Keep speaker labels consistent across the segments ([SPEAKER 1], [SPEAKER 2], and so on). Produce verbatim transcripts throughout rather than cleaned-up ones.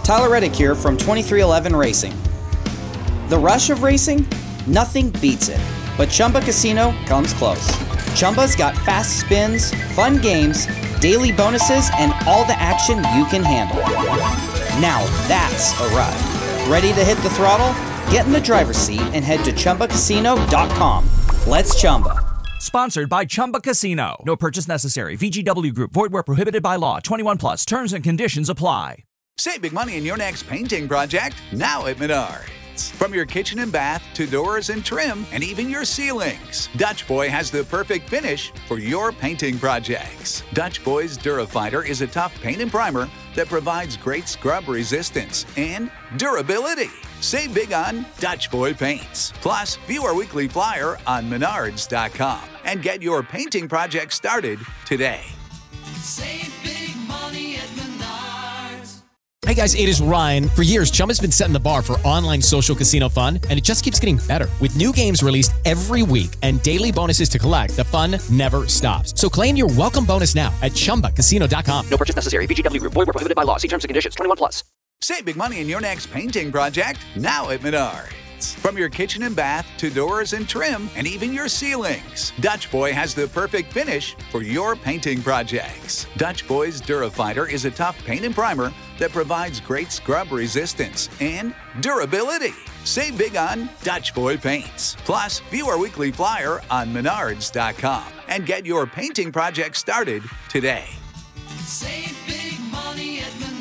[SPEAKER 1] Tyler Reddick here from twenty-three eleven Racing. The rush of racing? Nothing beats it, but Chumba Casino comes close. Chumba's got fast spins, fun games, daily bonuses, and all the action you can handle. Now that's a ride. Ready to hit the throttle? Get in the driver's seat and head to Chumba Casino dot com. Let's Chumba.
[SPEAKER 2] Sponsored by Chumba Casino. No purchase necessary. V G W Group. Void where prohibited by law. twenty-one plus. Terms and conditions apply.
[SPEAKER 3] Save big money in your next painting project now at Menards. From your kitchen and bath to doors and trim and even your ceilings, Dutch Boy has the perfect finish for your painting projects. Dutch Boy's Durafighter is a tough paint and primer that provides great scrub resistance and durability. Save big on Dutch Boy paints. Plus, view our weekly flyer on menards dot com and get your painting project started today.
[SPEAKER 4] Save big money at Menards.
[SPEAKER 5] Hey guys, it is Ryan. For years, Chumba's been setting the bar for online social casino fun, and it just keeps getting better. With new games released every week and daily bonuses to collect, the fun never stops. So claim your welcome bonus now at chumba casino dot com.
[SPEAKER 6] No purchase necessary. V G W Group. Void where prohibited by law. See terms and conditions. twenty-one plus.
[SPEAKER 3] Save big money in your next painting project now at Menards. From your kitchen and bath to doors and trim and even your ceilings, Dutch Boy has the perfect finish for your painting projects. Dutch Boy's Durafighter is a tough paint and primer that provides great scrub resistance and durability. Save big on Dutch Boy paints. Plus, view our weekly flyer on menards dot com and get your painting project started today.
[SPEAKER 4] Save big money at Menards.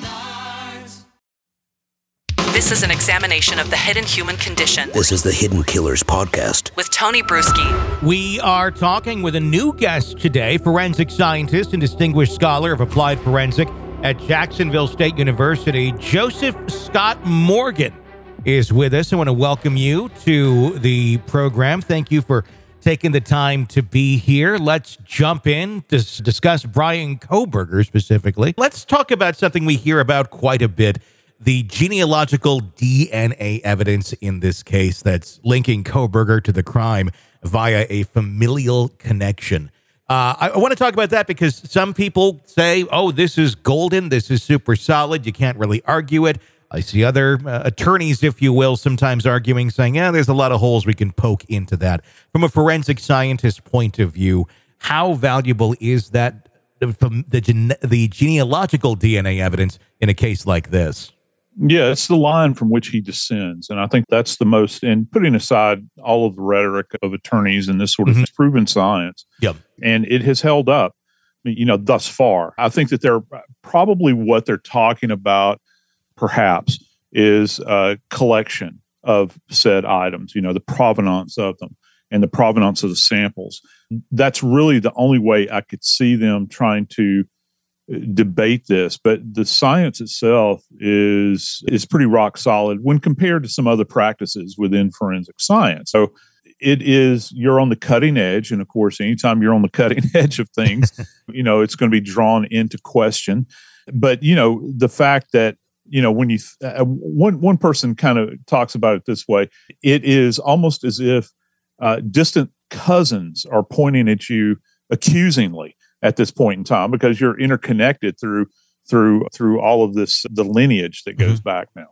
[SPEAKER 7] This is an examination of the hidden human condition.
[SPEAKER 8] This is the Hidden Killers Podcast
[SPEAKER 7] with Tony Bruschi.
[SPEAKER 9] We are talking with a new guest today, forensic scientist and distinguished scholar of applied forensic at Jacksonville State University. Joseph Scott Morgan is with us. I want to welcome you to the program. Thank you for taking the time to be here. Let's jump in to discuss Bryan Kohberger specifically. Let's talk about something we hear about quite a bit, the genealogical D N A evidence in this case that's linking Kohberger to the crime via a familial connection. Uh, I, I want to talk about that because some people say, oh, this is golden, this is super solid, you can't really argue it. I see other uh, attorneys, if you will, sometimes arguing, saying, yeah, there's a lot of holes we can poke into that. From a forensic scientist point of view, how valuable is that, from the, gene- the genealogical D N A evidence in a case like this?
[SPEAKER 10] Yeah, it's the line from which he descends. And I think that's the most, and putting aside all of the rhetoric of attorneys and this sort of mm-hmm. proven science.
[SPEAKER 9] Yep.
[SPEAKER 10] And it has held up, you know, thus far. I think that they're probably what they're talking about, perhaps, is a collection of said items, you know, the provenance of them and the provenance of the samples. That's really the only way I could see them trying to debate this, but the science itself is is pretty rock solid when compared to some other practices within forensic science. So it is, you're on the cutting edge, and of course, anytime you're on the cutting edge of things, you know, it's going to be drawn into question. But you know, the fact that, you know, when you uh, one one person kind of talks about it this way, it is almost as if uh, distant cousins are pointing at you accusingly at this point in time, because you're interconnected through through through all of this, the lineage that goes mm-hmm. back now.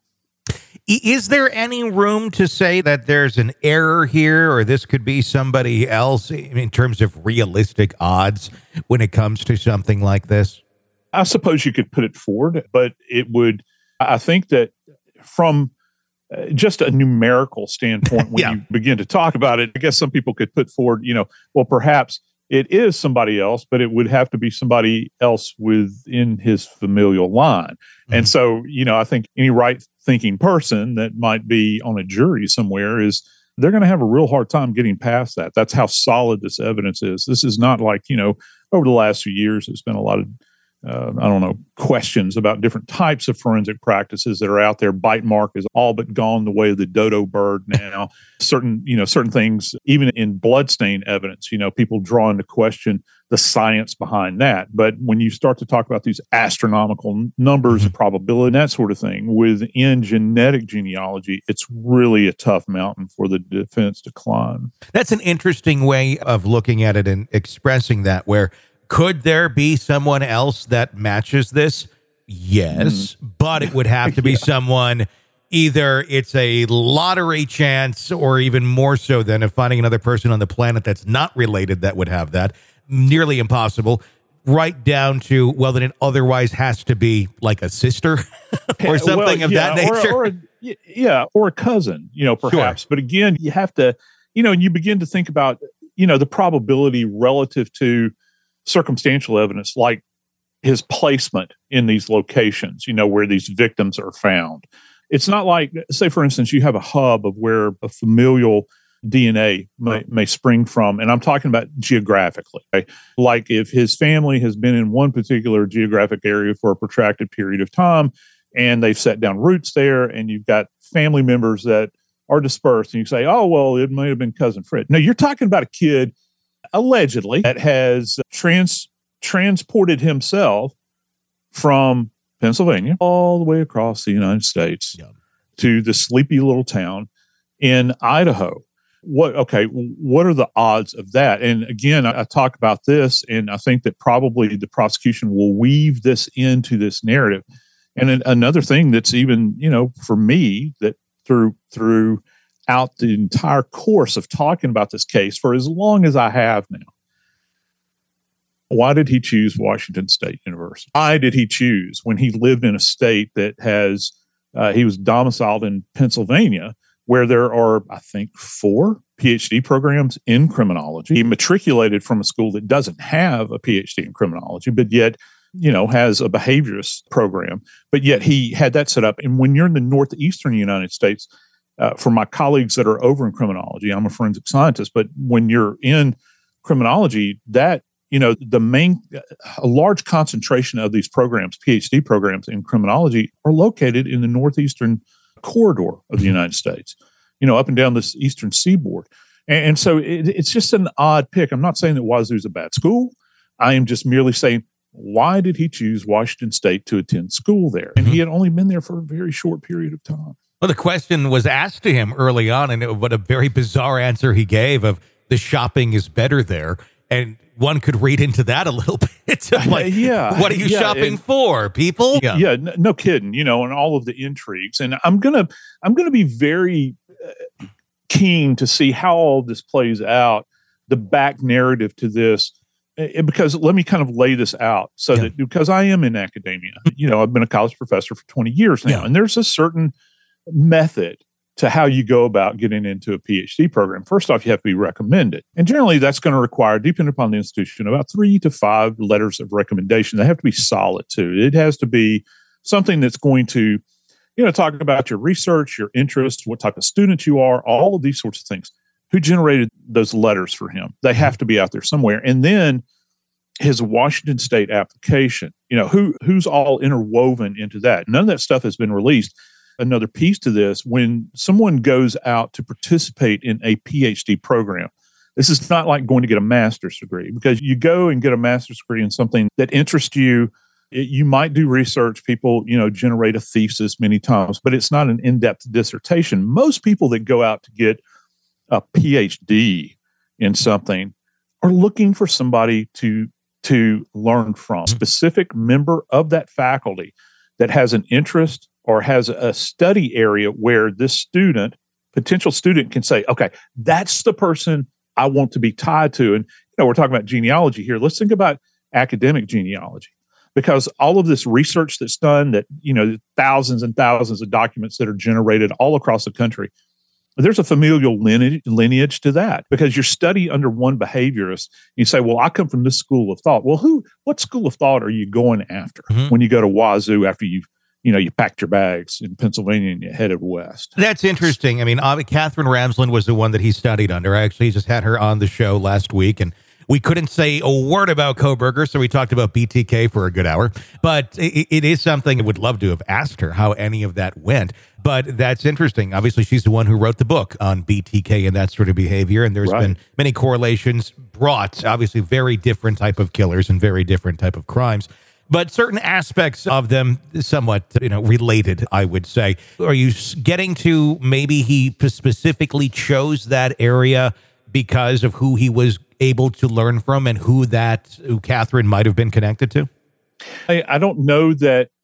[SPEAKER 9] Is there any room to say that there's an error here, or this could be somebody else in terms of realistic odds when it comes to something like this?
[SPEAKER 10] I suppose you could put it forward, but it would, I think that from uh, just a numerical standpoint, when yeah. you begin to talk about it, I guess some people could put forward, you know, well, perhaps it is somebody else, but it would have to be somebody else within his familial line. Mm-hmm. And so, you know, I think any right-thinking person that might be on a jury somewhere is, they're going to have a real hard time getting past that. That's how solid this evidence is. This is not like, you know, over the last few years, there's been a lot of, uh, I don't know, questions about different types of forensic practices that are out there. Bite mark is all but gone the way of the dodo bird now. certain, you know, certain things, even in bloodstain evidence, you know, people draw into question the science behind that. But when you start to talk about these astronomical numbers of probability and that sort of thing within genetic genealogy, it's really a tough mountain for the defense to climb.
[SPEAKER 9] That's an interesting way of looking at it and expressing that, where could there be someone else that matches this? yes, mm. but it would have to be yeah. someone, either it's a lottery chance or even more so than of finding another person on the planet that's not related that would have that. Nearly impossible. Right down to, well, then it otherwise has to be like a sister or something well, of
[SPEAKER 10] yeah,
[SPEAKER 9] that nature.
[SPEAKER 10] Or, or a, yeah, or a cousin, you know, perhaps. Sure. But again, you have to, you know, and you begin to think about, you know, the probability relative to circumstantial evidence, like his placement in these locations, you know, where these victims are found. It's not like, say, for instance, you have a hub of where a familial D N A may, may spring from, and I'm talking about geographically. Okay? Like if his family has been in one particular geographic area for a protracted period of time, and they've set down roots there, and you've got family members that are dispersed, and you say, oh, well, it may have been Cousin Fred. No, you're talking about a kid, allegedly, that has trans transported himself from Pennsylvania all the way across the United States yeah. to the sleepy little town in Idaho. What, okay, what are the odds of that? And again, I, I talk about this, and I think that probably the prosecution will weave this into this narrative. And an, another thing that's even, you know, for me, that through throughout the entire course of talking about this case for as long as I have now, why did he choose Washington State University? Why did he choose, when he lived in a state that has, uh, he was domiciled in Pennsylvania, where there are, I think, four P H D programs in criminology. He matriculated from a school that doesn't have a P H D in criminology, but yet, you know, has a behaviorist program. But yet he had that set up. And when you're in the northeastern United States, uh, for my colleagues that are over in criminology, I'm a forensic scientist, but when you're in criminology, that, you know, the main, a large concentration of these programs, P H D programs in criminology, are located in the northeastern corridor of the United States, you know, up and down this eastern seaboard. And, and so it, it's just an odd pick. I'm not saying that Wazoo's a bad school. I am just merely saying, why did he choose Washington State to attend school there? And mm-hmm. he had only been there for a very short period of time.
[SPEAKER 9] Well, the question was asked to him early on, and it, what a very bizarre answer he gave of the shopping is better there. And one could read into that a little bit. Like,
[SPEAKER 10] yeah,
[SPEAKER 9] what are you
[SPEAKER 10] yeah,
[SPEAKER 9] shopping
[SPEAKER 10] and,
[SPEAKER 9] for, people?
[SPEAKER 10] Yeah, yeah no, no kidding. You know, and all of the intrigues. And I'm gonna, I'm gonna be very uh, keen to see how all this plays out. The back narrative to this, uh, because let me kind of lay this out so yeah. that because I am in academia, you know, I've been a college professor for twenty years now, yeah. and there's a certain method to how you go about getting into a P H D program. First off, you have to be recommended. And generally that's going to require, depending upon the institution, about three to five letters of recommendation. They have to be solid too. It has to be something that's going to, you know, talk about your research, your interest, what type of student you are, all of these sorts of things. Who generated those letters for him? They have to be out there somewhere. And then his Washington State application, you know, who who's all interwoven into that? None of that stuff has been released. Another piece to this, when someone goes out to participate in a P H D program, this is not like going to get a master's degree, because you go and get a master's degree in something that interests you. It, you might do research. People, you know, generate a thesis many times, but it's not an in-depth dissertation. Most people that go out to get a P H D in something are looking for somebody to, to learn from, a specific member of that faculty that has an interest or has a study area where this student, potential student, can say, okay, that's the person I want to be tied to. And, you know, we're talking about genealogy here. Let's think about academic genealogy, because all of this research that's done, that, you know, thousands and thousands of documents that are generated all across the country, there's a familial lineage, lineage to that, because you study under one behaviorist. You say, well, I come from this school of thought. Well, who, what school of thought are you going after mm-hmm. when you go to Wazoo after you've, you know, you packed your bags in Pennsylvania and you headed west?
[SPEAKER 9] That's interesting. I mean, Catherine Ramsland was the one that he studied under. I actually just had her on the show last week, and we couldn't say a word about Kohberger, so we talked about B T K for a good hour. But it, it is something I would love to have asked her how any of that went. But that's interesting. Obviously, she's the one who wrote the book on B T K and that sort of behavior, and there's right. been many correlations brought, obviously very different type of killers and very different type of crimes. But certain aspects of them somewhat, you know, related, I would say. Are you getting to maybe he specifically chose that area because of who he was able to learn from and who that, who Catherine might have been connected to?
[SPEAKER 10] I, I don't know that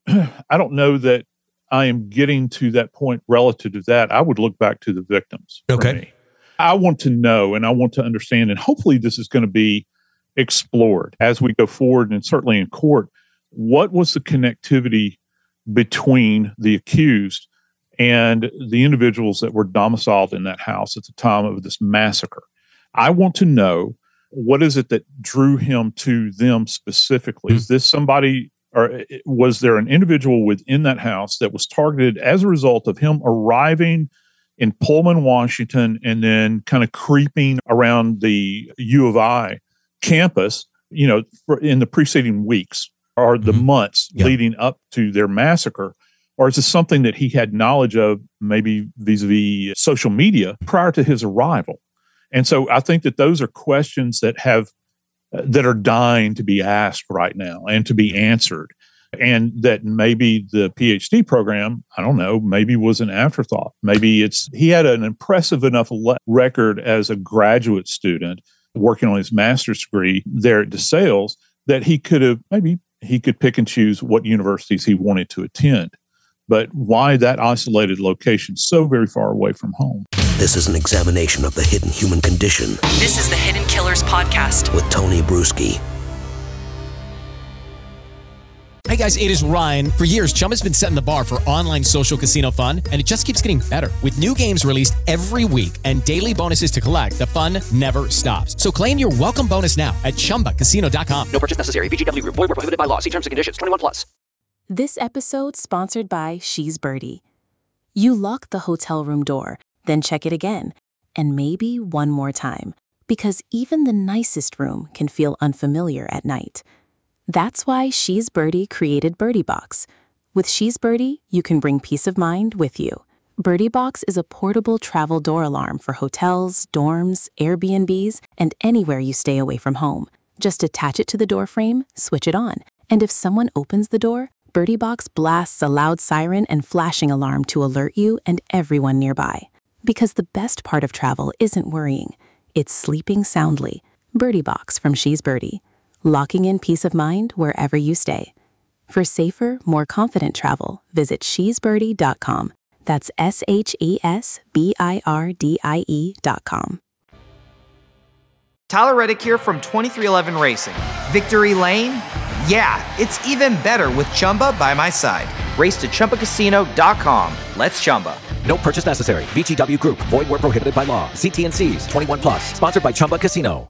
[SPEAKER 10] I don't know that I am getting to that point relative to that. I would look back to the victims.
[SPEAKER 9] Okay.
[SPEAKER 10] For me. I want to know and I want to understand, and hopefully this is going to be explored as we go forward and certainly in court. What was the connectivity between the accused and the individuals that were domiciled in that house at the time of this massacre? I want to know, what is it that drew him to them specifically? Mm-hmm. Is this somebody, or was there an individual within that house that was targeted as a result of him arriving in Pullman, Washington, and then kind of creeping around the U of I campus, you know, for, in the preceding weeks or the mm-hmm. months yeah. leading up to their massacre? Or is this something that he had knowledge of, maybe vis-a-vis social media, prior to his arrival? And so I think that those are questions that have uh, that are dying to be asked right now and to be answered. And that maybe the PhD program, I don't know, maybe was an afterthought. Maybe it's he had an impressive enough le- record as a graduate student working on his master's degree there at DeSales that he could have, maybe he could pick and choose what universities he wanted to attend. But why that isolated location so very far away from home?
[SPEAKER 8] This is an examination of the hidden human condition.
[SPEAKER 7] This is the Hidden Killers Podcast
[SPEAKER 8] with Tony Bruschi.
[SPEAKER 5] Hey guys, it is Ryan. For years, Chumba's been setting the bar for online social casino fun, and it just keeps getting better. With new games released every week and daily bonuses to collect, the fun never stops. So claim your welcome bonus now at chumba casino dot com.
[SPEAKER 6] No purchase necessary. V G W Group. Void where prohibited by law. See terms and conditions. twenty-one plus.
[SPEAKER 11] This episode sponsored by She's Birdie. You lock the hotel room door, then check it again, and maybe one more time, because even the nicest room can feel unfamiliar at night. That's why She's Birdie created Birdie Box. With She's Birdie, you can bring peace of mind with you. Birdie Box is a portable travel door alarm for hotels, dorms, Airbnbs, and anywhere you stay away from home. Just attach it to the door frame, switch it on, and if someone opens the door, Birdie Box blasts a loud siren and flashing alarm to alert you and everyone nearby. Because the best part of travel isn't worrying, it's sleeping soundly. Birdie Box from She's Birdie. Locking in peace of mind wherever you stay. For safer, more confident travel, visit she's birdie dot com. That's S H E S B I R D I E dot com.
[SPEAKER 1] Tyler Reddick here from twenty-three eleven Racing. Victory Lane? Yeah, it's even better with Chumba by my side. Race to chumba casino dot com. Let's Chumba.
[SPEAKER 6] No purchase necessary. V G W Group. Void where prohibited by law. See T and C's. twenty-one plus. Sponsored by Chumba Casino.